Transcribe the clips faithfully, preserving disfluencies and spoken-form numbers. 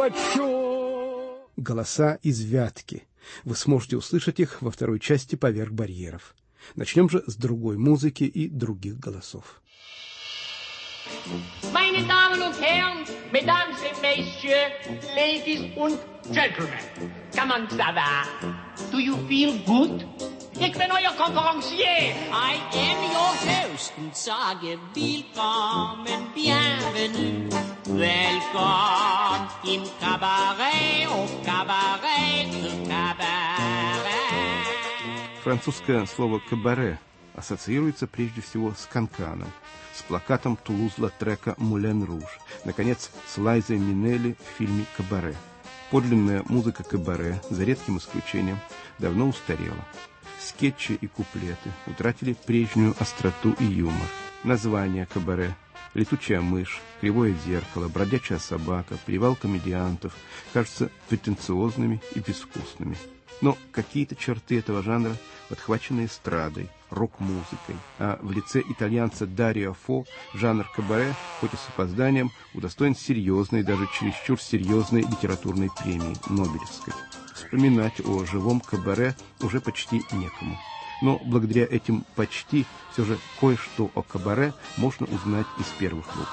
хочу. Голоса из Вятки. Вы сможете услышать их во второй части «Поверх барьеров». Начнем же с другой музыки и других голосов. Meine Damen und Herren, Mesdames et Messieurs, Ladies und Gentlemen, comment ça va? Do you feel good? Ich bin euer Konferencier. I am your host und sage willkommen, bienvenue. Willkommen im Kabarett, au Kabarett, au Kabarett. Французское слово «кабаре» ассоциируется прежде всего с канканом, с плакатом Тулуз-Латрека «Мулен Руж», наконец, с Лайзой Минелли в фильме «Кабаре». Подлинная музыка кабаре, за редким исключением, давно устарела. Скетчи и куплеты утратили прежнюю остроту и юмор. Названия кабаре — «Летучая мышь», «Кривое зеркало», «Бродячая собака», «Привал комедиантов» кажутся претенциозными и безвкусными. Но какие-то черты этого жанра подхвачены эстрадой, рок-музыкой, а в лице итальянца Дарио Фо жанр кабаре, хоть и с опозданием, удостоен серьезной, даже чересчур серьезной литературной премии Нобелевской. Вспоминать о живом кабаре уже почти некому. Но благодаря этим «почти» все же кое-что о кабаре можно узнать из первых рук.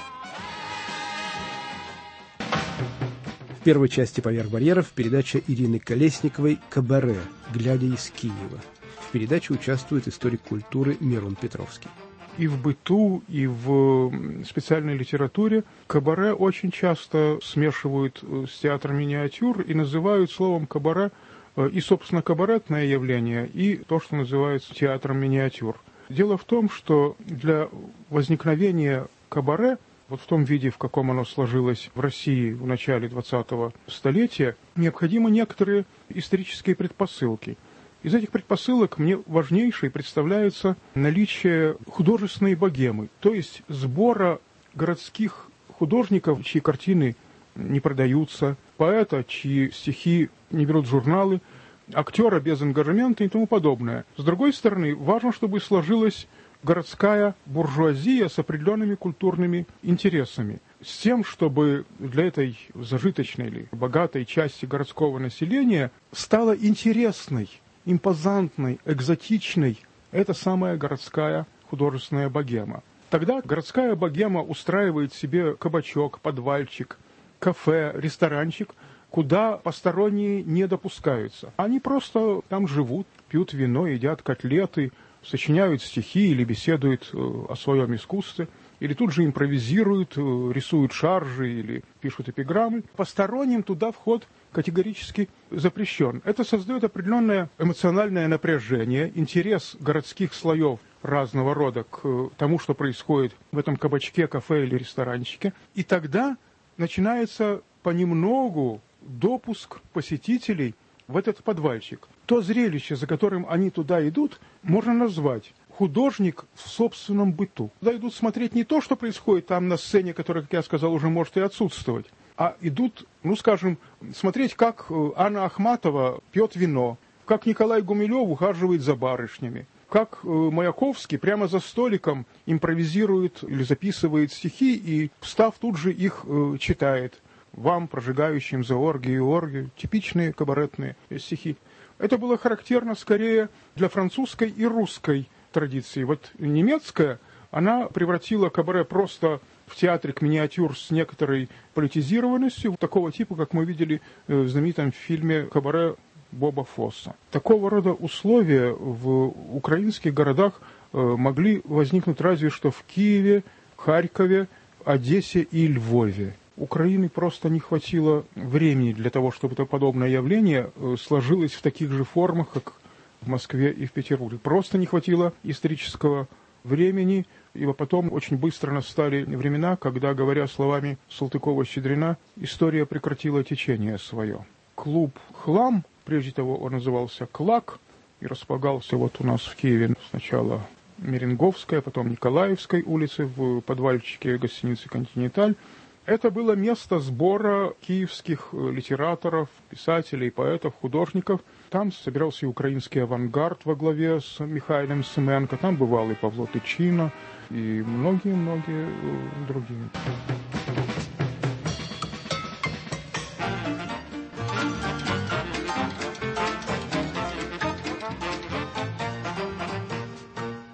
В первой части «Поверх барьеров» передача Ирины Колесниковой «Кабаре. Глядя из Киева». В передаче участвует историк культуры Мирон Петровский. И в быту, и в специальной литературе кабаре очень часто смешивают с театром миниатюр и называют словом кабаре и, собственно, кабаретное явление, и то, что называется театром миниатюр. Дело в том, что для возникновения кабаре, вот в том виде, в каком оно сложилось в России в начале двадцатого столетия, необходимы некоторые исторические предпосылки. Из этих предпосылок мне важнейшей представляется наличие художественной богемы, то есть сбора городских художников, чьи картины не продаются, поэта, чьи стихи не берут журналы, актера без ангажемента и тому подобное. С другой стороны, важно, чтобы сложилась городская буржуазия с определенными культурными интересами, с тем, чтобы для этой зажиточной или богатой части городского населения стала интересной, импозантной, экзотичной эта самая городская художественная богема. Тогда городская богема устраивает себе кабачок, подвальчик, кафе, ресторанчик, куда посторонние не допускаются. Они просто там живут, пьют вино, едят котлеты, сочиняют стихи или беседуют о своем искусстве, или тут же импровизируют, рисуют шаржи или пишут эпиграммы. Посторонним туда вход категорически запрещен. Это создает определенное эмоциональное напряжение, интерес городских слоев разного рода к тому, что происходит в этом кабачке, кафе или ресторанчике. И тогда начинается понемногу допуск посетителей в этот подвальчик. То зрелище, за которым они туда идут, можно назвать художник в собственном быту. Туда идут смотреть не то, что происходит там на сцене, которая, как я сказал, уже может и отсутствовать, а идут, ну, скажем, смотреть, как Анна Ахматова пьет вино, как Николай Гумилев ухаживает за барышнями, как Маяковский прямо за столиком импровизирует или записывает стихи и, встав, тут же их читает. Вам, прожигающим за оргию и оргию, типичные кабаретные стихи. Это было характерно скорее для французской и русской традиции. Вот немецкая, она превратила кабаре просто в театрик миниатюр с некоторой политизированностью, такого типа, как мы видели в знаменитом фильме «Кабаре» Боба Фосса. Такого рода условия в украинских городах могли возникнуть разве что в Киеве, Харькове, Одессе и Львове. Украины просто не хватило времени для того, чтобы это подобное явление сложилось в таких же формах, как в Москве и в Петербурге. Просто не хватило исторического времени, ибо потом очень быстро настали времена, когда, говоря словами Салтыкова-Щедрина, история прекратила течение свое. Клуб «Хлам», прежде того он назывался «Клак», и располагался вот у нас в Киеве сначала Меренговской, а потом Николаевской улице в подвальчике гостиницы «Континенталь». Это было место сбора киевских литераторов, писателей, поэтов, художников. Там собирался и украинский авангард во главе с Михаилом Семенко. Там бывал и Павло Тычина, и многие-многие другие.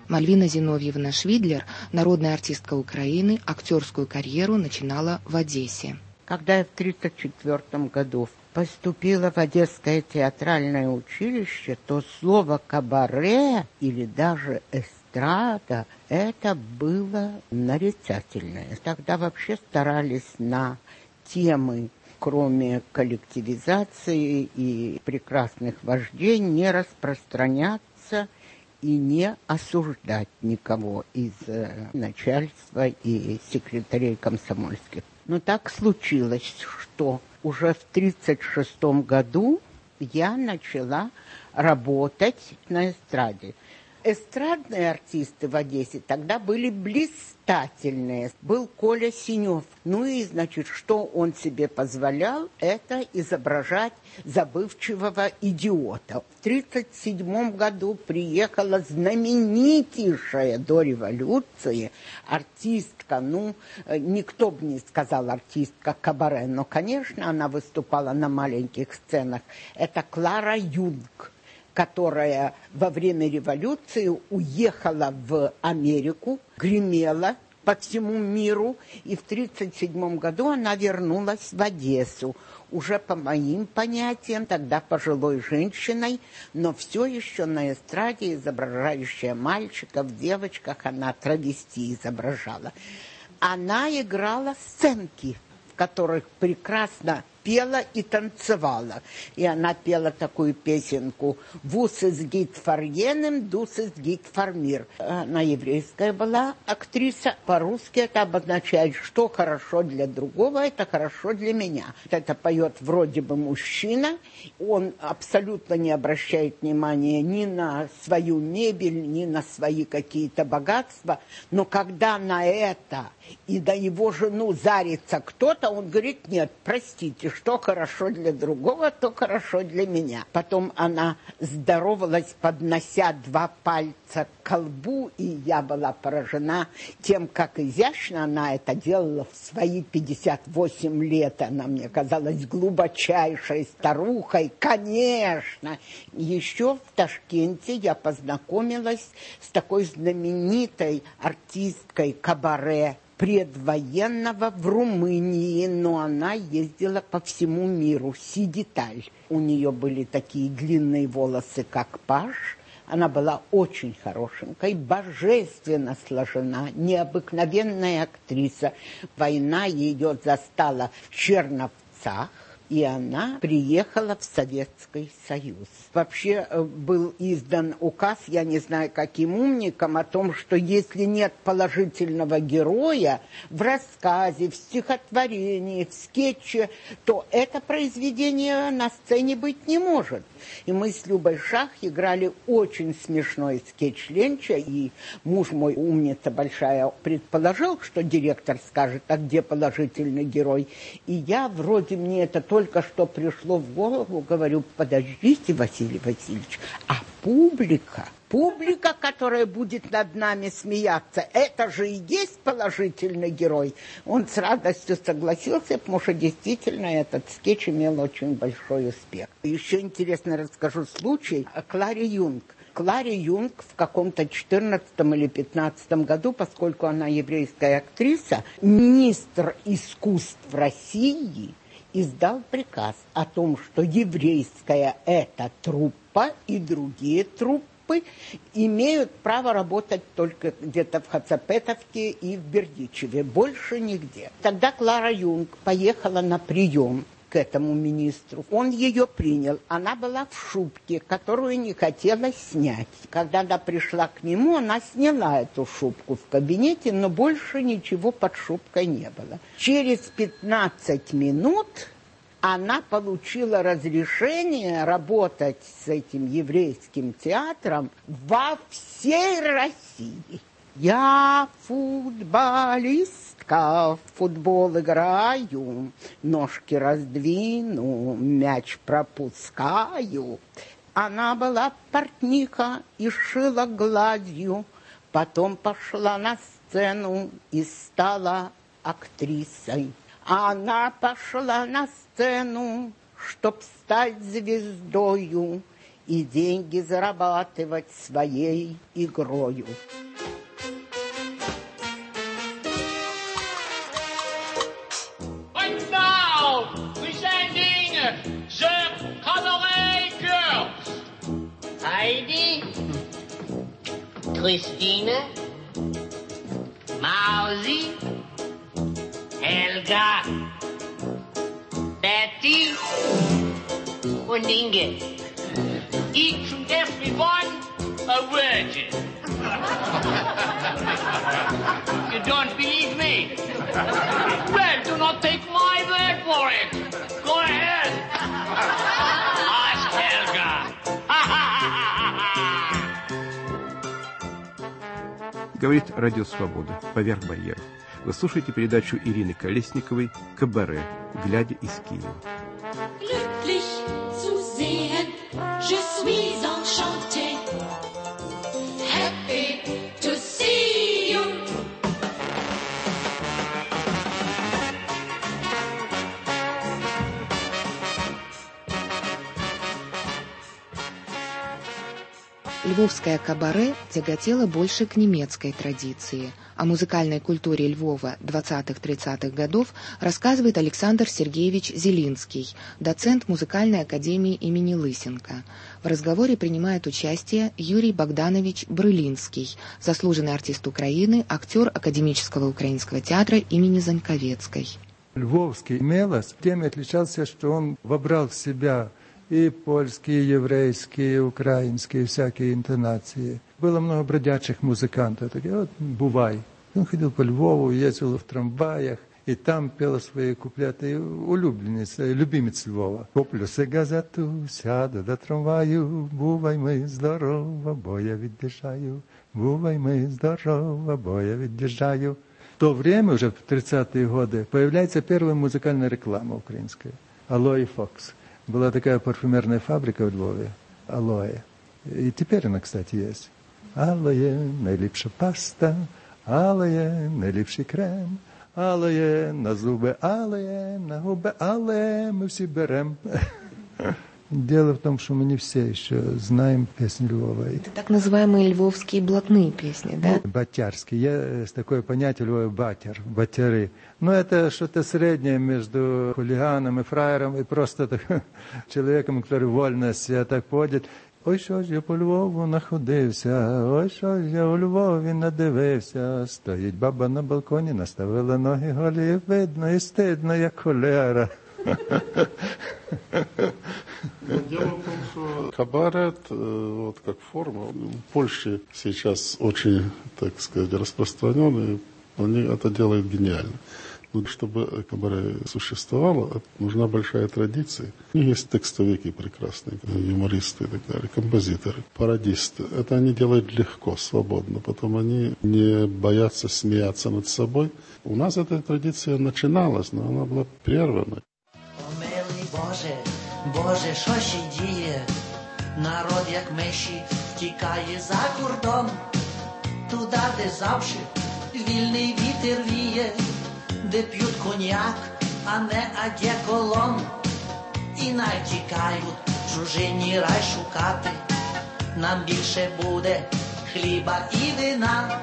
Мальвина Зиновьевна Швидлер, народная артистка Украины, актерскую карьеру начинала в Одессе. Когда я в тридцать четвёртом году поступила в Одесское театральное училище, то слово «кабаре» или даже «эстрада» — это было нарицательное. Тогда вообще старались на темы, кроме коллективизации и прекрасных вождей, не распространяться и не осуждать никого из начальства и секретарей комсомольских. Но так случилось, что уже в тридцать шестом году я начала работать на эстраде. Эстрадные артисты в Одессе тогда были блистательные. Был Коля Синев. Ну и, значит, что он себе позволял, это изображать забывчивого идиота. В тридцать седьмом году приехала знаменитейшая до революции артистка, ну, никто бы не сказал артистка кабаре, но, конечно, она выступала на маленьких сценах. Это Клара Юнг, которая во время революции уехала в Америку, гремела по всему миру, и в тридцать седьмом году она вернулась в Одессу, уже по моим понятиям, тогда пожилой женщиной, но все еще на эстраде, изображающая мальчиков, девочках, она травести изображала. Она играла сценки, в которых прекрасно пела и танцевала. И она пела такую песенку «Вус из гит фарьенем, дус из гит фармир». Она еврейская была актриса. По-русски это обозначает, что хорошо для другого, это хорошо для меня. Это поет вроде бы мужчина. Он абсолютно не обращает внимания ни на свою мебель, ни на свои какие-то богатства. Но когда на это и на его жену зарится кто-то, он говорит: нет, простите, что хорошо для другого, то хорошо для меня. Потом она здоровалась, поднося два пальца к колбу, и я была поражена тем, как изящно она это делала в свои пятьдесят восемь лет. Она мне казалась глубочайшей старухой. Конечно! Еще в Ташкенте я познакомилась с такой знаменитой артисткой кабаре предвоенного в Румынии, но она ездила по всему миру. Сидиталь. У нее были такие длинные волосы, как паж. Она была очень хорошенькой, божественно сложена, необыкновенная актриса. Война ее застала в Черновцах, и она приехала в Советский Союз. Вообще был издан указ, я не знаю, каким умником, о том, что если нет положительного героя в рассказе, в стихотворении, в скетче, то это произведение на сцене быть не может. И мы с Любой Шах играли очень смешной скетч Ленча, и муж мой, умница большая, предположил, что директор скажет: а где положительный герой? И я, вроде мне это только что пришло в голову, говорю: подождите, Василий Васильевич, а публика, публика, которая будет над нами смеяться, это же и есть положительный герой. Он с радостью согласился, потому что действительно этот скетч имел очень большой успех. Еще интересно расскажу случай о Кларе Юнг. Кларе Юнг в каком-то четырнадцатом или пятнадцатом году, поскольку она еврейская актриса, министр искусств России издал приказ о том, что еврейская эта труппа и другие труппы имеют право работать только где-то в Хацапетовке и в Бердичеве, больше нигде. Тогда Клара Юнг поехала на прием к этому министру. Он ее принял. Она была в шубке, которую не хотела снять. Когда она пришла к нему, она сняла эту шубку в кабинете, но больше ничего под шубкой не было. Через пятнадцать минут она получила разрешение работать с этим еврейским театром во всей России. Я футболистка, в футбол играю, ножки раздвину, мяч пропускаю. Она была портниха и шила гладью, потом пошла на сцену и стала актрисой. Она пошла на сцену, чтоб стать звездою, и деньги зарабатывать своей игрою. Right now, presenting the Cabaret Girls. Heidi, Christine, Mausi, Helga, Betty und Inge. Each and every one a virgin. You don't believe me? Well, do not take my word for it. Go ahead. Ask Helga. Говорит Радио Свобода. Поверх барьеров. Вы слушаете передачу Ирины Колесниковой «Кабаре. Глядя из Киева». Glücklich zu sehen, je suis enchanté. Happy to see you. Львовское кабаре тяготело больше к немецкой традиции. О музыкальной культуре Львова двадцатых-тридцатых годов рассказывает Александр Сергеевич Зелинский, доцент Музыкальной академии имени Лысенко. В разговоре принимает участие Юрий Богданович Брылинский, заслуженный артист Украины, актер Академического украинского театра имени Заньковецкой. Львовский Мелос тем отличался, что он вобрал в себя и польские, еврейские, украинские, всякие интонации. Было много бродячих музыкантов. Такие вот Бувай. Он ходил по Львову, ездил в трамваях, и там пел свои куплеты. Улюбленец, любимец Львова. Куплю си газету, сяду до трамваю, бувай ми здорова, бо я від'їжджаю. Бувай ми здорова, бо я від'їжджаю. В то время, уже в тридцатые годы, появляется первая музыкальная реклама украинская. Алоэ Фокс. Была такая парфюмерная фабрика в Львове, Алоэ. И теперь она, кстати, есть. Алоэ, найліпша паста, Алоэ, найліпший крем, Алоэ, на зуби, Алоэ, на губи, Алоэ, мы все берем. Дело в том, что мы не все еще знаем песни Львова. Это так называемые львовские блатные песни, да? Батярские. Есть такое понятие Львова батяр, батяры. Но это что-то среднее между хулиганом и фраером, и просто так, человеком, который вольно себя так поводить. Ой, що ж я по Львову находився, ой, що ж я у Львові надивився. Стоїть баба на балконі, наставила ноги голі, і видно, і стидно, як холера. Дело в том, что кабарет, вот как форма, в Польше сейчас очень, так сказать, распространен, и они это делают гениально. Но чтобы кабаре существовало, нужна большая традиция. Есть текстовики прекрасные, юмористы и так далее, композиторы, пародисты. Это они делают легко, свободно. Потом они не боятся смеяться над собой. У нас эта традиция начиналась, но она была прервана. Боже, Боже, що ще діє? Народ, як миші, втікає за кордон, туди, де завжди вільний вітер віє, де п'ють коньяк, а не одеколон. І най тікають чужині рай шукати, нам більше буде хліба і вина.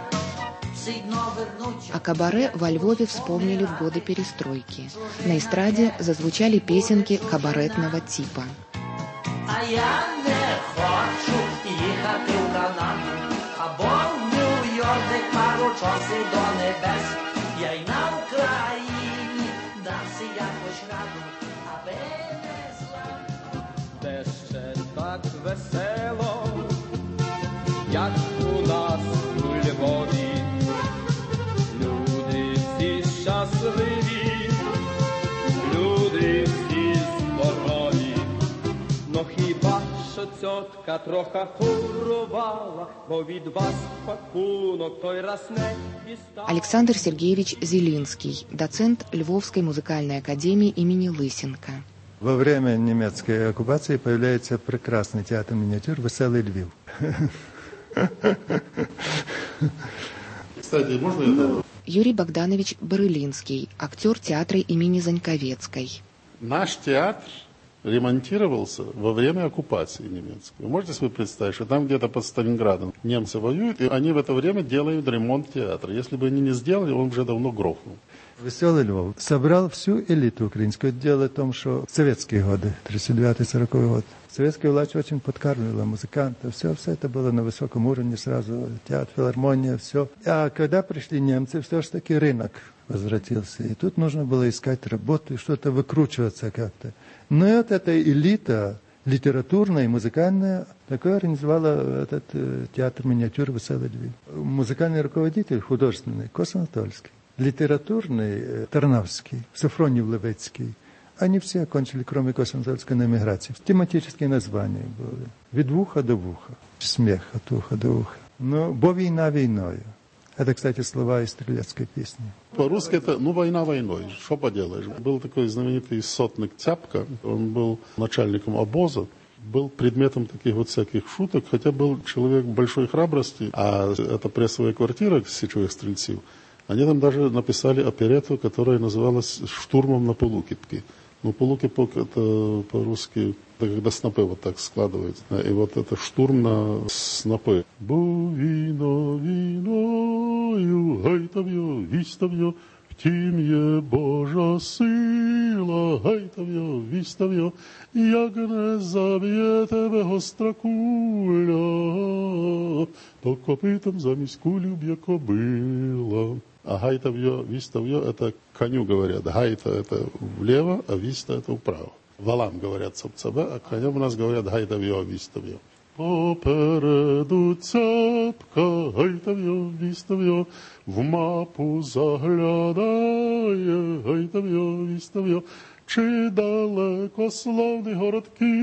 О кабаре во Львове вспомнили в годы перестройки. На эстраде зазвучали песенки кабаретного типа. А я не хочу їхати в Канаду, або в Нью-Йорк, де пару часів до небес. Я й на Україні дамся якось раду, аби не зла. Де ще так весело, як у нас у Львові. Щасливі, люди всі здорові, но хіба що цьотка трохи хворувала, бо від вас пакунок той раз не дістала. Александр Сергеевич Зелинский, доцент Львовской музыкальной академии имени Лысенко. Во время немецкой оккупации появляется прекрасный театр миниатюр «Веселый Львив». Кстати, можно это... Юрий Богданович Брылинский, актер театра имени Заньковецкой. Наш театр ремонтировался во время оккупации немецкой. Вы можете себе представить, что там где-то под Сталинградом немцы воюют, и они в это время делают ремонт театра. Если бы они не сделали, он уже давно грохнул. Веселый Львов собрал всю элиту украинскую. Дело в том, что в советские годы, тридцать девятый сороковой год, советская власть очень подкармливала музыкантов. Все, все это было на высоком уровне сразу. Театр, филармония, все. А когда пришли немцы, все-таки рынок возвратился. И тут нужно было искать работу и что-то выкручиваться как-то. Но вот эта элита литературная и музыкальная такое организовала этот э, театр миниатюр «Веселый Львив». Музыкальный руководитель художественный Кос Анатольский. Литературный Тарнавский, Софроньев Левицкий. Они все окончили, кроме Косанзольской, на эмиграции. Тематические названия были. Від вуха до вуха. Смех от уха до уха. Но «Бо война войною». Это, кстати, слова из стрелецкой песни. По-русски это «Ну, война войной». Что поделаешь? Был такой знаменитый сотник Цяпка. Он был начальником обоза. Был предметом таких вот всяких шуток, хотя был человек большой храбрости. А это прессовая квартира сечевых стрельцев. Они там даже написали оперетту, которая называлась «Штурмом на Полукипке». Ну, Полукипок это по-русски, это когда снопы вот так складываются. И вот это штурм на снопы. Бо війно війною, гайтав'ю, вістав'ю, втім є Божа сила, гайтав'ю, вістав'ю, як не заб'є тебе гостра куля, то копитом замість кулі б'є кобила. А гайтавьё, виставьё, это коню говорят. Гайта это влево, а виста это вправо. Валам говорят цап-цабе, а коням у нас говорят гайтавьё, виставьё. Попереду цапка, гайтавьё, виставьё, в мапу заглядає, гайтавьё, виставьё, чи далеко славний город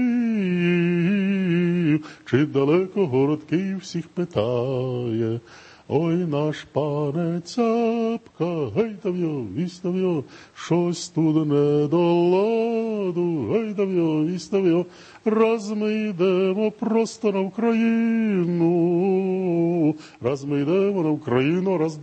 Київ, чи далеко город Київ всіх питає. Ой, наш пане Цапка, гайтав'йо, вістав'йо, щось тут не до ладу, гайтав'йо, вістав'йо, раз ми йдемо просто на Україну, раз ми йдемо на Україну, раз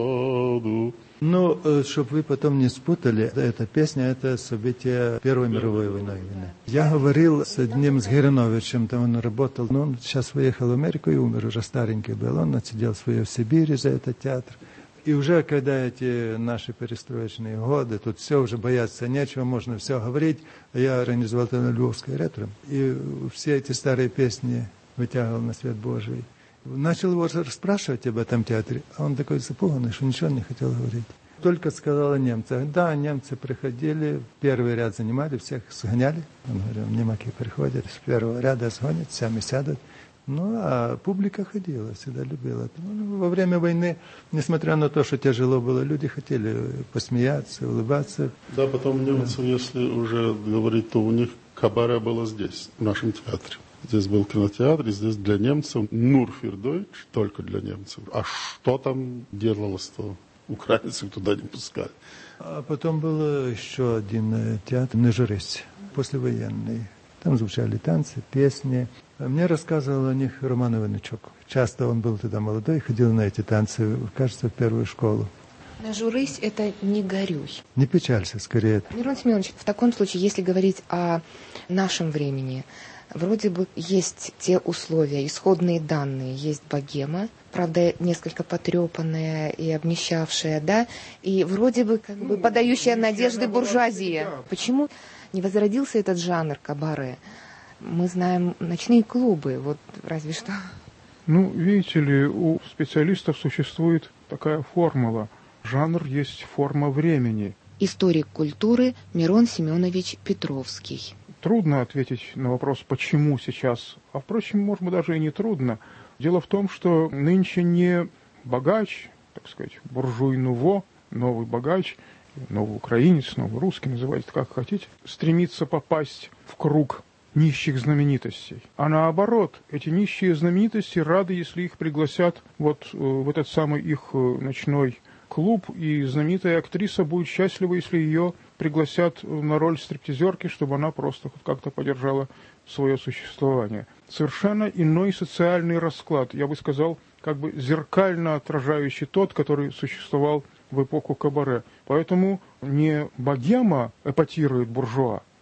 дозаду. Ну, чтобы вы потом не спутали, эта песня – это событие Первой мировой войны. Я говорил с одним, с Гериновичем, там он работал, но он сейчас выехал в Америку и умер, уже старенький был. Он отсидел свое в Сибири за этот театр. И уже когда эти наши перестроечные годы, тут все уже бояться нечего, можно все говорить. Я организовал это Львовское ретро, и все эти старые песни вытягивал на свет Божий. Начал его расспрашивать об этом театре, а он такой запуганный, что ничего не хотел говорить. Только сказал о немцах. Да, немцы приходили, первый ряд занимали, всех сгоняли. Он говорил, немаки приходят, с первого ряда сгонят, сами сядут. Ну, а публика ходила, всегда любила. Ну, во время войны, несмотря на то, что тяжело было, люди хотели посмеяться, улыбаться. Да, потом немцев, если уже говорить, то у них кабаре было здесь, в нашем театре. Здесь был кинотеатр, и здесь для немцев, Nur für Deutsch, только для немцев. А что там делалось-то? Украинцев туда не пускали. А потом был еще один театр, «Не журись», послевоенный. Там звучали танцы, песни. Мне рассказывал о них Роман Иваничук. Часто он был тогда молодой, ходил на эти танцы, кажется, в первую школу. «Не журись» — это «не горюй». Не печалься, скорее. Мирон Семенович, в таком случае, если говорить о нашем времени, вроде бы есть те условия, исходные данные, есть богема, правда, несколько потрепанная и обнищавшая, да, и вроде бы как бы подающая надежды буржуазия. Почему не возродился этот жанр кабаре? Мы знаем ночные клубы, вот разве что. Ну, видите ли, у специалистов существует такая формула. Жанр есть форма времени. Историк культуры Мирон Семенович Петровский. Трудно ответить на вопрос, почему сейчас. А, впрочем, может быть, даже и не трудно. Дело в том, что нынче не богач, так сказать, буржуй нуво, новый богач, новый украинец, новый русский, называйте как хотите, стремится попасть в круг нищих знаменитостей. А наоборот, эти нищие знаменитости рады, если их пригласят вот в этот самый их ночной клуб, и знаменитая актриса будет счастлива, если ее пригласят на роль стриптизерки, чтобы она просто как-то поддержала свое существование. Совершенно иной социальный расклад, я бы сказал, как бы зеркально отражающий тот, который существовал в эпоху кабаре. Поэтому не богема эпатирует буржуа,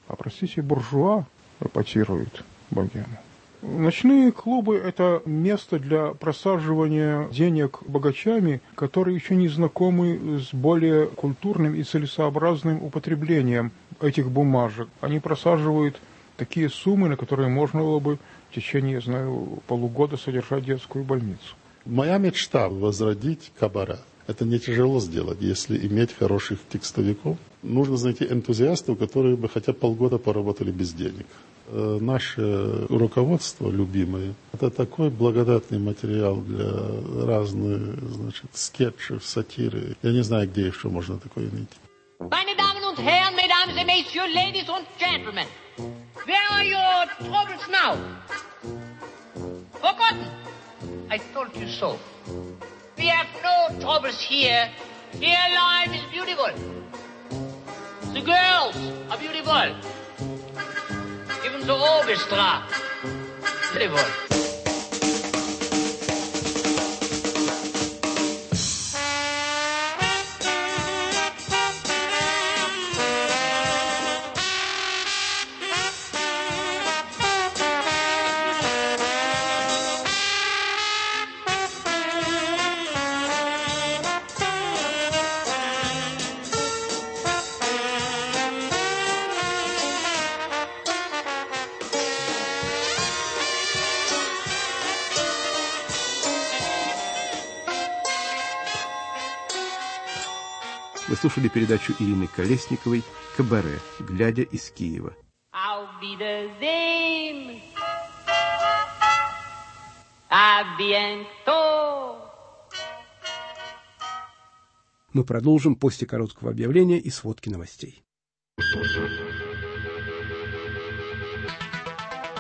а, простите, буржуа эпатируют богему. Ночные клубы – это место для просаживания денег богачами, которые еще не знакомы с более культурным и целесообразным употреблением этих бумажек. Они просаживают такие суммы, на которые можно было бы в течение, я знаю, полугода содержать детскую больницу. Моя мечта – возродить кабаре. Это не тяжело сделать, если иметь хороших текстовиков. Нужно найти энтузиастов, которые бы хотя бы полгода поработали без денег. Наше руководство любимое – это такой благодатный материал для разных, значит, скетчев, сатиры. Я не знаю, где еще можно такое найти. Meine Damen und Herren, Mesdames et Messieurs, Ladies and Gentlemen, where are your troubles now? Forgotten? I told you so. We have no troubles here. Here life is beautiful. The girls are beautiful. Even the orchestra. Beautiful. Вы слушали передачу Ирины Колесниковой «Кабаре. Глядя из Киева». Auf Wiedersehen. À bientôt. Мы продолжим после короткого объявления и сводки новостей. Thank you.